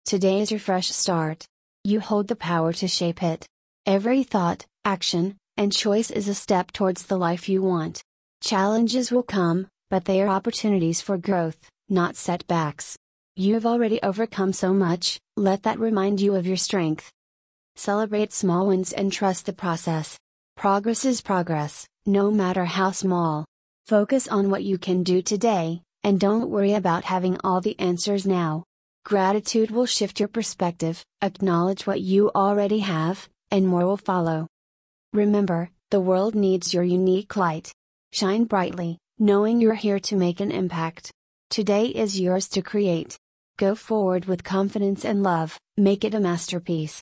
Today is your fresh start. You hold the power to shape it. Every thought, action, and choice is a step towards the life you want. Challenges will come, but they are opportunities for growth, not setbacks. You've already overcome so much, let that remind you of your strength. Celebrate small wins and trust the process. Progress is progress, no matter how small. Focus on what you can do today, and don't worry about having all the answers now. Gratitude will shift your perspective, acknowledge what you already have, and more will follow. Remember, the world needs your unique light. Shine brightly, knowing you're here to make an impact. Today is yours to create. Go forward with confidence and love, make it a masterpiece.